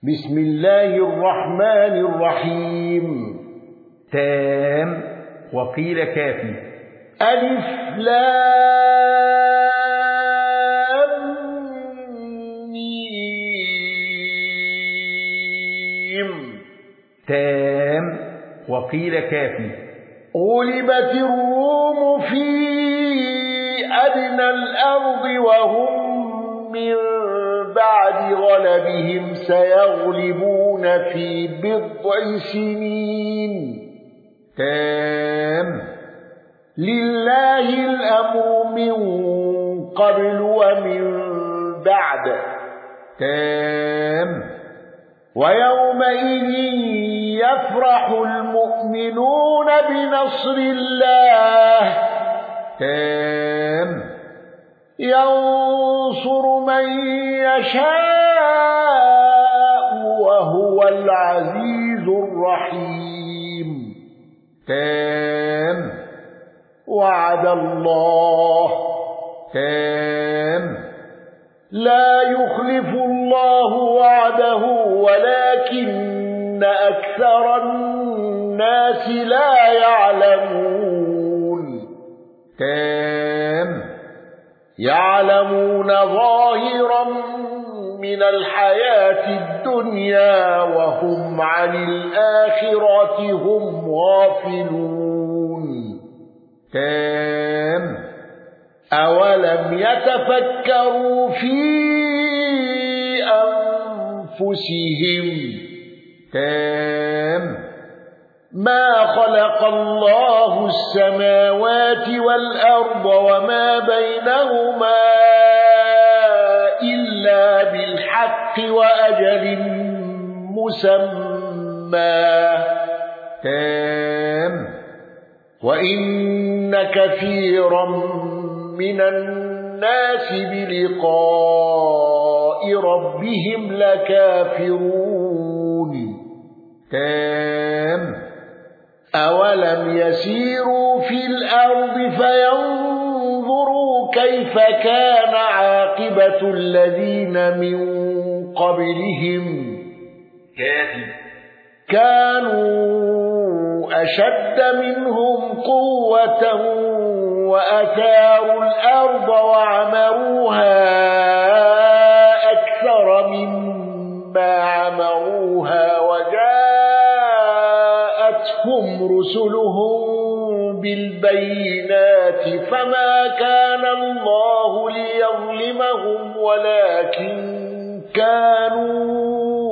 بسم الله الرحمن الرحيم. تام وقيل كافي. ألف لام ميم. تام وقيل كافي. غلبت الروم في أدنى الأرض وهم من بعد غلبهم سيغلبون في بضع سنين. تام لله الأمر من قبل ومن بعد. تام ويومئذ يفرح المؤمنون بنصر الله. تام ينصر من يشاء وهو العزيز الرحيم. تام وعد الله. تام لا يخلف الله وعده ولكن أكثر الناس لا يعلمون. تام يعلمون ظاهرا من الحياة الدنيا وهم عن الآخرة هم غافلون. تام أولم يتفكروا في أنفسهم تام ما خلق الله السماوات والأرض وما بينهما إلا بالحق وأجل مسمى. تام وإن كثيرا من الناس بلقاء ربهم لكافرون. تام أولم يسيروا في الأرض فينظروا كيف كان عاقبة الذين من قبلهم كانوا أشد منهم قوة وأثاروا الأرض وعمروها أكثر مما عمروها وجاءتهم رسلهم بالبينات فما كان الله ليظلمهم ولكن كانوا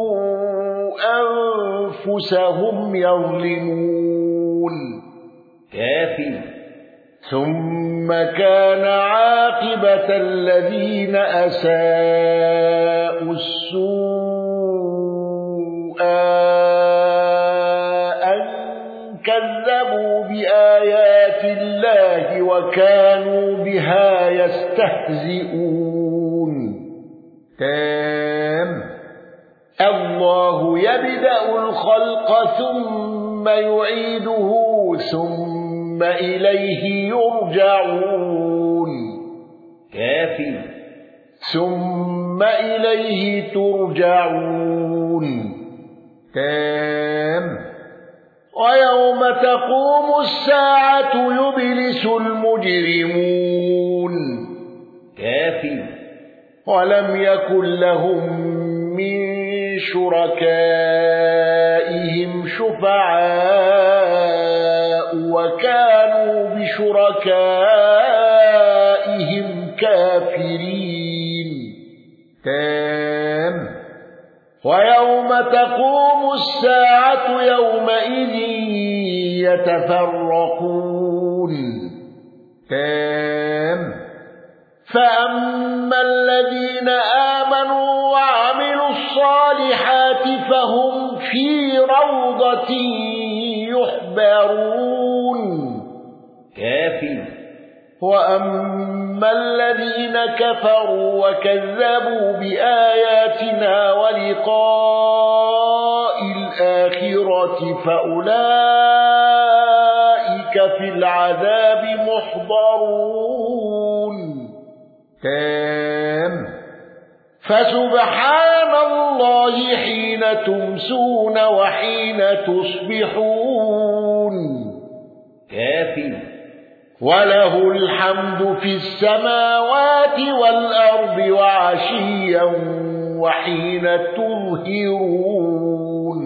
أنفسهم يظلمون. كافي. ثم كان عاقبة الذين أساءوا السوء أن كذبوا بآيات الله وكانوا بها يستهزئون. تام الله يبدأ الخلق ثم يعيده ثم إليه يرجعون. كافي. ثم إليه ترجعون. تام ويوم تقوم الساعة يبلس المجرمون. كافي. ولم يكن لهم من شركائهم شفعاء وكانوا بشركائهم كافرين. تام ويوم تقوم الساعة يومئذ يتفرقون. تام فأما الذين آمنوا وعملوا الصالحات فهم في روضة يحبرون. كافي. وأما الذين كفروا وكذبوا بآياتنا ولقاء الآخرة فأولئك في العذاب محضرون. تام فسبحان الله حين تمسون وحين تصبحون كافي وله الحمد في السماوات والأرض وعشيا وحين تظهرون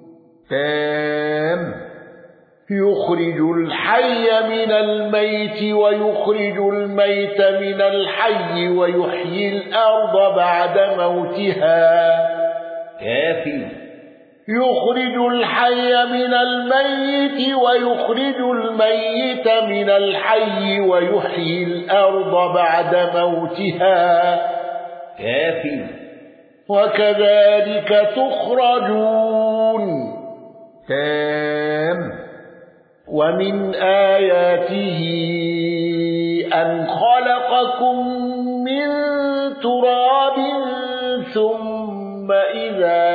تام يخرج الحي من الميت ويخرج الميت من الحي ويحيي الأرض بعد موتها كافي يخرج الحي من الميت ويخرج الميت من الحي ويحيي الأرض بعد موتها كافي وكذلك تخرجون تام ومن آياته أن خلقكم من تراب ثم إذا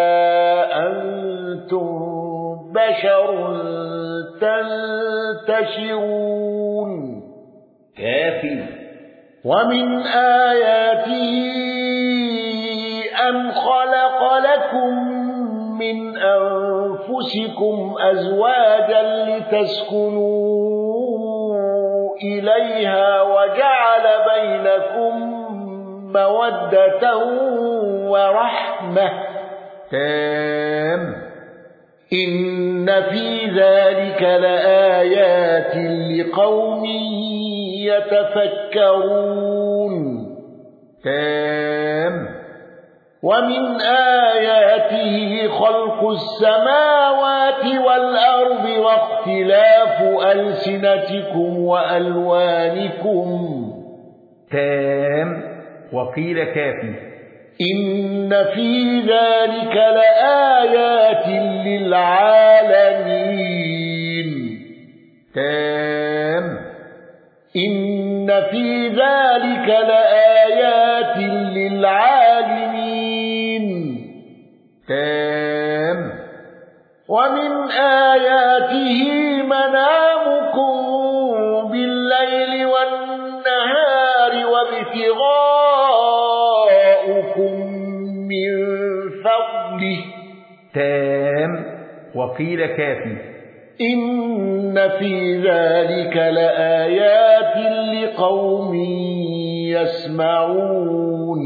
أنتم بشر تنتشرون كافي ومن آياته أن خلق لكم من أنفسكم أزواجا لتسكنوا إليها وجعل بينكم مودة ورحمة تام إن في ذلك لآيات لقوم يتفكرون تام ومن آياته خلق السماوات والأرض واختلاف ألسنتكم وألوانكم تام وقيل كافي إن في ذلك لآيات للعالمين تام إن في ذلك لآيات للعالمين تام ومن آياته منامكم بالليل والنهار وابتغاؤكم من فضله تام وقيل كافي إن في ذلك لآيات لقوم يسمعون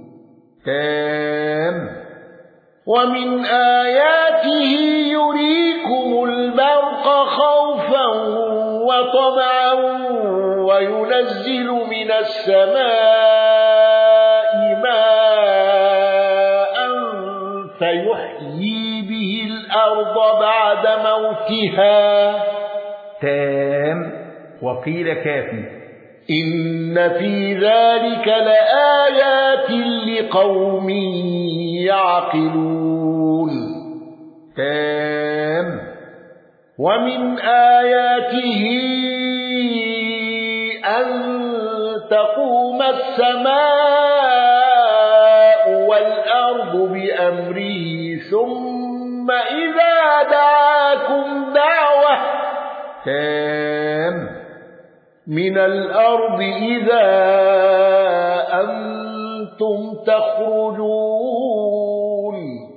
تام ومن آياته يريكم البرق خوفا وطمعا وينزل من السماء ماء فيحيي به الأرض بعد موتها تام وقيل كافي إن في ذلك لآيات لقوم يعقلون تام ومن آياته أن تقوم السماء والأرض بأمره ثم إذا دعاكم دعوة تام من الأرض إذا أنتم تخرجون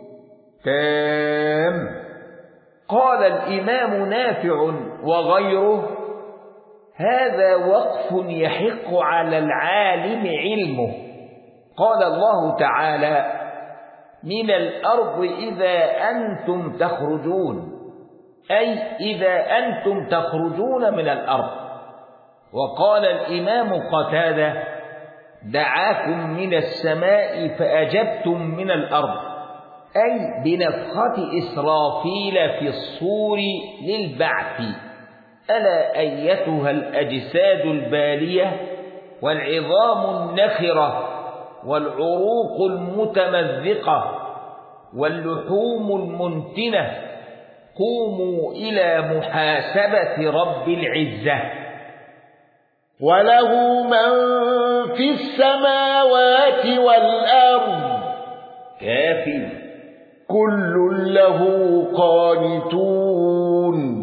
تام قال الإمام نافع وغيره هذا وقف يحق على العالم علمه. قال الله تعالى من الأرض إذا أنتم تخرجون، أي إذا أنتم تخرجون من الأرض. وقال الإمام قتادة دعاكم من السماء فأجبتم من الأرض، أي بنفخة إسرافيل في الصور للبعث. ألا أيتها الأجساد البالية والعظام النخرة والعروق المتمزقة واللحوم المنتنة، قوموا إلى محاسبة رب العزة. وله من في السماوات والأرض كافي كل له قانتون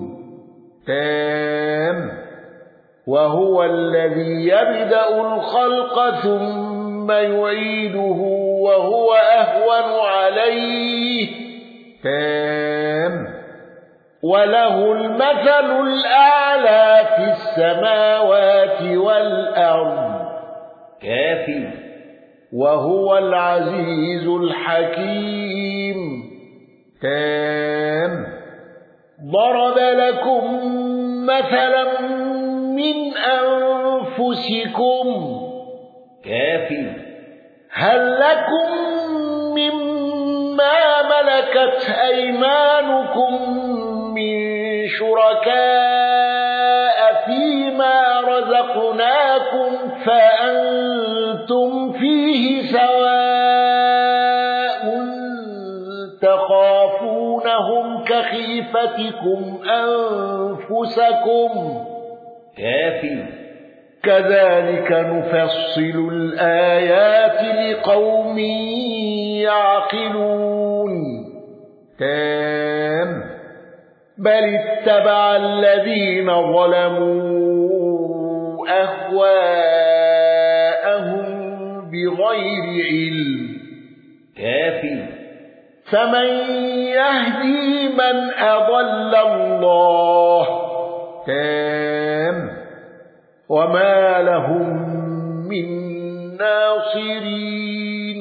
تام وهو الذي يبدأ الخلق ثم ثم يعيده وهو أهون عليه تام. وله المثل الأعلى في السماوات والأرض كافي. وهو العزيز الحكيم تام. ضرب لكم مثلا من أنفسكم كافي. هل لكم مما ملكت أيمانكم من شركاء فيما رزقناكم فأنتم فيه سواء تخافونهم كخيفتكم أنفسكم كافي. كذلك نفصل الآيات لقوم يعقلون تام. بل اتبع الذين ظلموا أهواءهم بغير علم كافي. فمن يهدي من أضل الله تام. وما لهم من ناصرين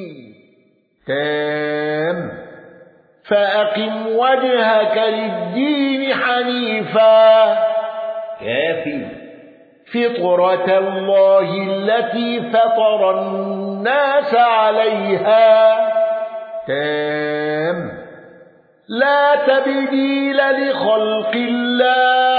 تام. فأقم وجهك للدين حنيفا كافي. فطرة الله التي فطر الناس عليها تام. لا تبديل لخلق الله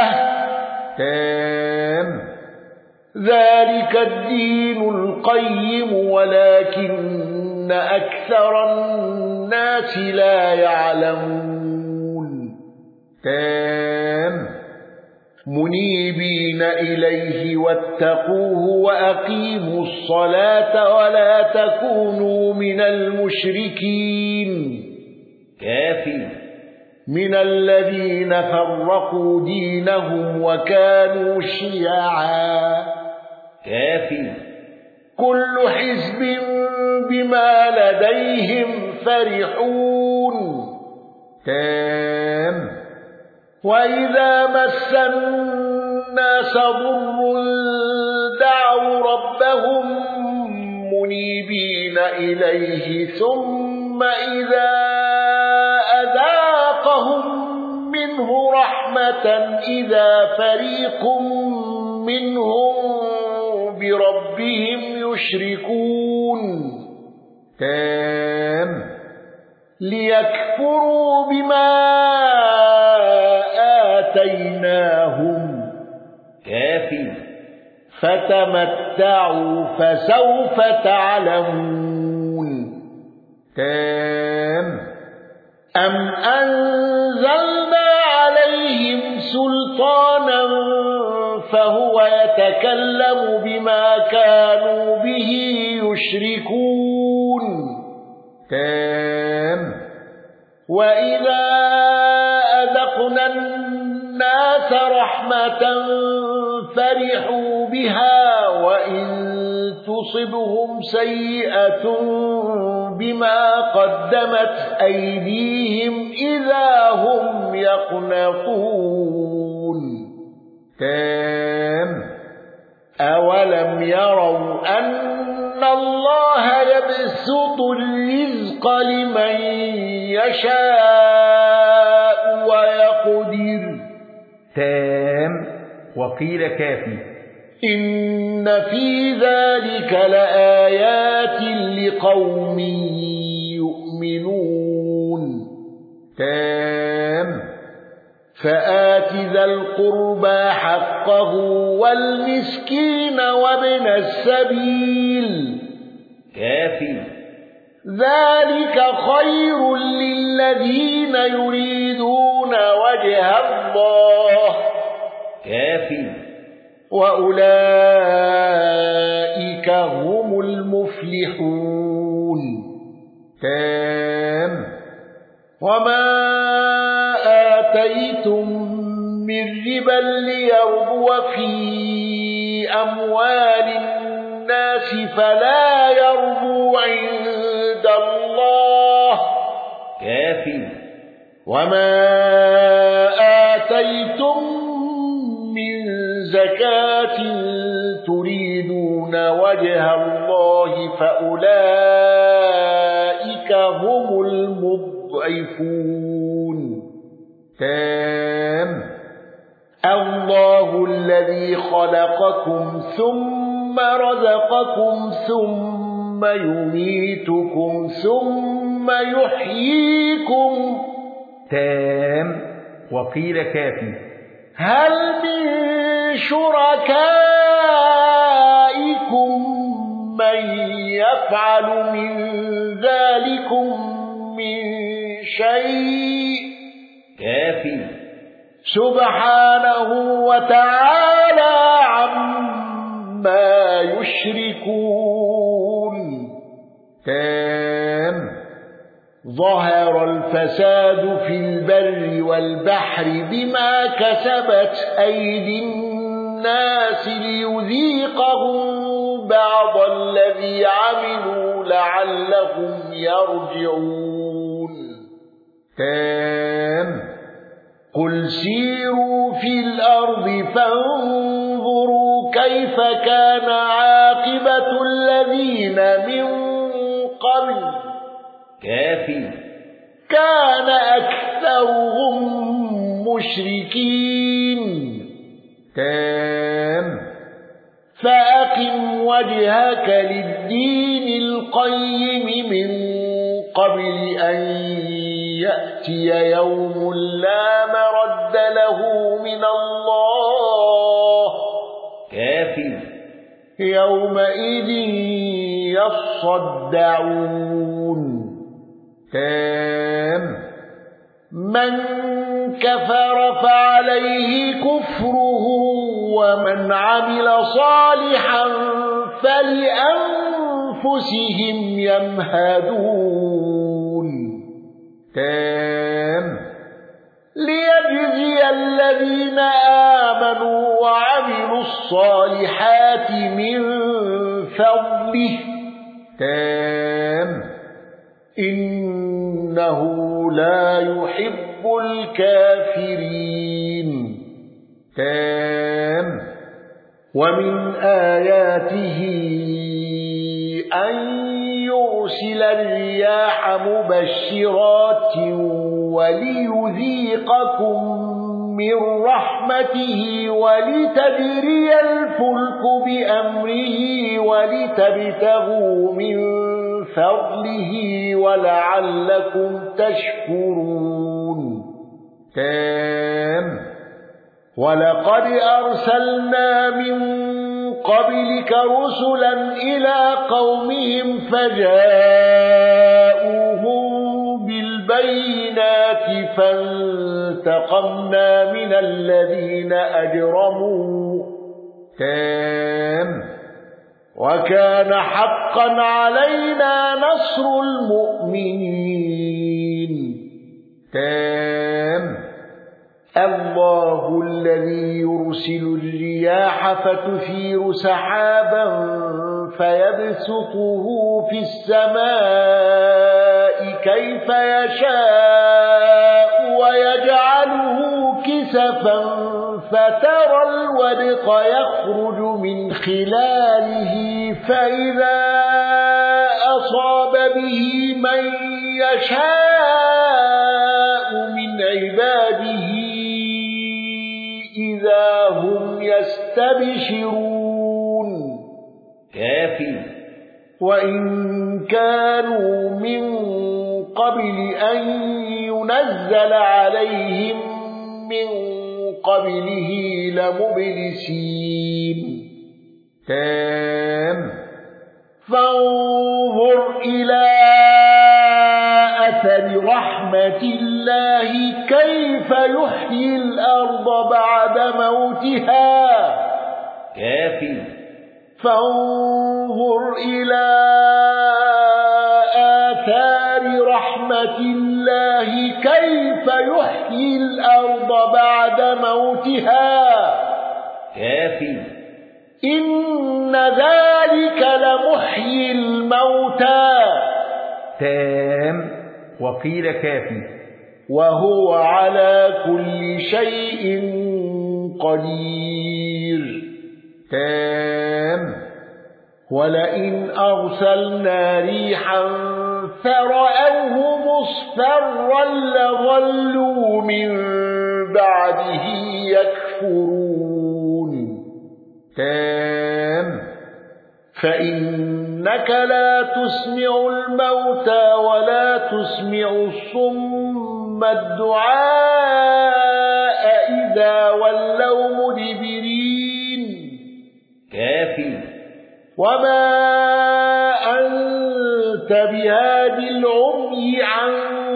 تام. ذلك الدين القيم ولكن أكثر الناس لا يعلمون تام. منيبين إليه واتقوه وأقيموا الصلاة ولا تكونوا من المشركين كافي. من الذين فرقوا دينهم وكانوا شيعا كافي. كل حزب بما لديهم فرحون تام. وإذا مس الناس ضر دعوا ربهم منيبين إليه ثم إذا أذاقهم منه رحمة إذا فريق منهم بربهم يشركون تام. ليكفروا بما آتيناهم كافي. فتمتعوا فسوف تعلمون تام. أم أنزلنا عليهم سلطانا فهو يتكلم بما كانوا به يشركون تام. وإذا أذقنا الناس رحمة فرحوا بها وإن تصبهم سيئة بما قدمت أيديهم إذا هم يقنطون تام. أولم يروا أن الله يبسط الرزق لمن يشاء ويقدر تام. وقيل كافي. إن في ذلك لآيات لقوم يؤمنون تام. فآت ذا القربى حقه والمسكين وابن السبيل كافي. ذلك خير للذين يريدون وجه الله كافي. وأولئك هم المفلحون تام. وما آتيتم من ربا ليربو في أموال الناس فلا يربو عند الله كافي وما آتيتم من زكاة تريدون وجه الله فأولئك هم المضعفون تام الله الذي خلقكم ثم رزقكم ثم يميتكم ثم يحييكم تام وقيل كافي هل من شركائكم من يفعل من ذلكم من شيء كافي سبحانه وتعالى عما يشركون تام ظهر الفساد في البر والبحر بما كسبت أيدي الناس ليذيقهم بعض الذي عملوا لعلهم يرجعون تام قل سيروا في الأرض فانظروا كيف كان عاقبة الذين من قبل كافي كان أكثرهم مشركين تام فأقم وجهك للدين القيم من قبل أن يأتي يوم لا مرد له من الله كافي يومئذ يصدعون تام من كفر فعليه كفره ومن عمل صالحا فلأنفسهم يمهدون تام ليجزي الذين آمنوا وعملوا الصالحات من فضله تام إنه لا يحب الكافرين تام ومن آياته أن يرسل الرياح مبشرات وليذيقكم من رحمته ولتجري الفلك بأمره ولتبتغوا من فضله ولعلكم تشكرون تام ولقد أرسلنا من قبلك رسلا إلى قومهم فجاءوهم بالبينات فانتقمنا من الذين أجرموا تام وكان حقا علينا نصر المؤمنين تام الله الذي يرسل الرياح فتثير سحابا فيبسطه في السماء كيف يشاء ويجعله كسفا فترى الودق يخرج من خلاله فإذا أصاب به من يشاء من عباده إذا هم يستبشرون كافي وإن كانوا من قبل أن ينزل عليهم من قبله لمبلسين تام فانظر إلى أثر رحمة الله كيف يحيي الأرض بعد موتها كافي فانظر إلى آثار رحمة الله كيف يحيي الأرض بعد موتها كافي إن ذلك لمحيي الموتى تام وقيل كافي وهو على كل شيء قدير تام ولئن أرسلنا ريحا فرأوه مصفرا لظلوا من بعده يكفرون تام فإنك لا تسمع الموتى ولا تسمع الصم الدعاء إذا ولوا مدبرين كافي وما أنت بهاد العمي عن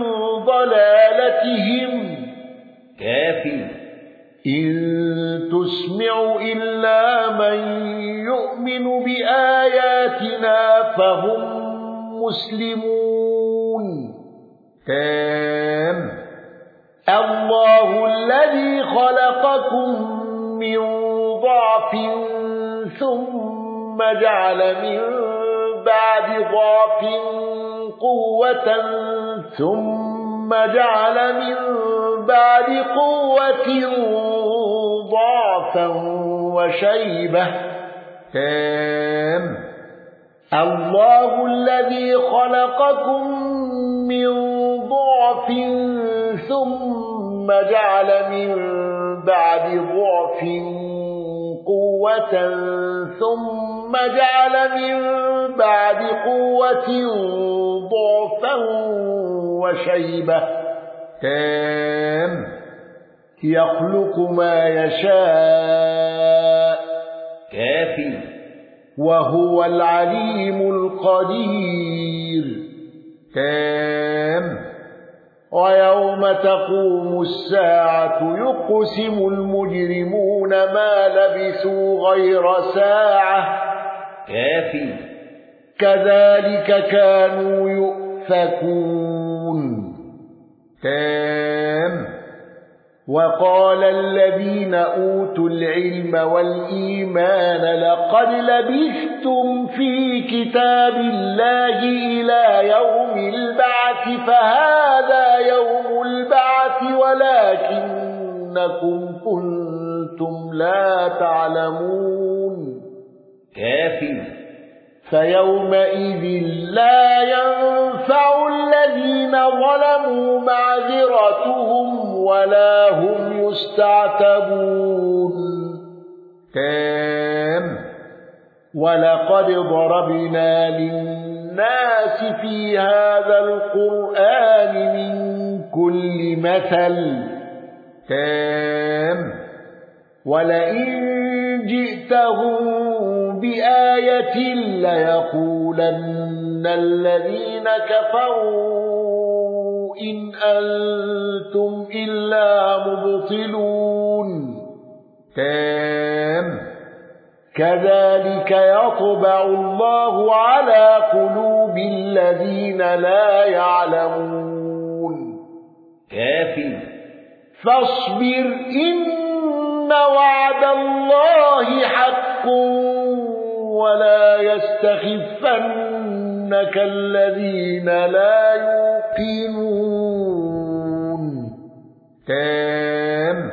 ضلالتهم كافي إن تسمع إلا من يؤمن بآياتنا فهم مسلمون تام الله الذي خلقكم من ضعف ثم جعل من بعد ضعف قوة ثم جعل من بعد قوة ضعفا وشيبة تام الله الذي خلقكم من ضعف ثم جعل من بعد ضعف قوة ثم جعل من بعد قوة ضعفا وشيبة تام يخلق ما يشاء كافي وهو العليم القدير تام ويوم تقوم الساعة يقسم المجرمون ما لبثوا غير ساعة كافي كذلك كانوا يؤفكون تام وقال الذين أوتوا العلم والإيمان لقد لبثتم في كتاب الله إلى يوم البعث فهذا يوم البعث ولكنكم كنتم لا تعلمون كافي فيومئذ لا ينفع الذين ظلموا معذرتهم ولا هم يستعتبون تام ولقد ضربنا للناس في هذا القرآن من كل مثل تام ولئن جئتهم بآية ليقولن الذين كفروا إن أنتم إلا مبطلون تام كذلك يطبع الله على قلوب الذين لا يعلمون كافي فاصبر إن وعد الله حق ولا يستخفنك الذين لا يوقنون تام